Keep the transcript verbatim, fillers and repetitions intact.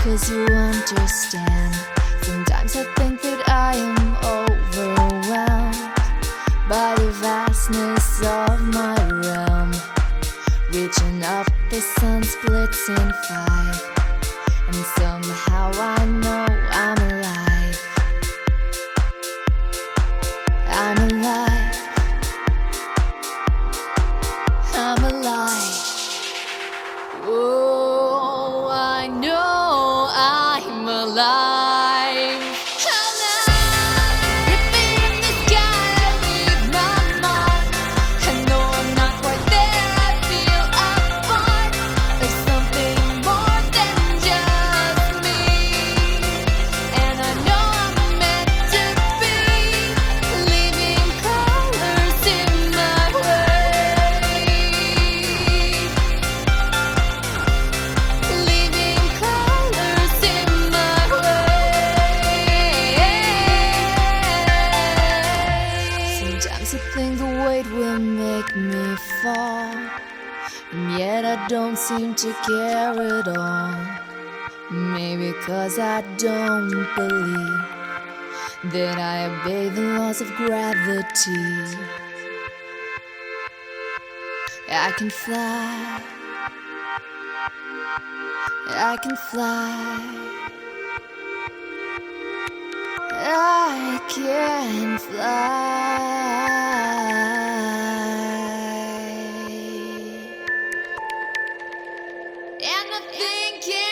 'cause you understand. Sometimes I think that I am overwhelmed by the vastness of my realm. Reaching up, the sun splits in five, and somehow I know I'm alive. I'm alive. I'm alive. Oh, I know I'm alive. Sometimes I think the weight will make me fall, and yet I don't seem to care at all. Maybe 'cause I don't believe that I obey the laws of gravity. I can fly, I can fly, I can fly. And I think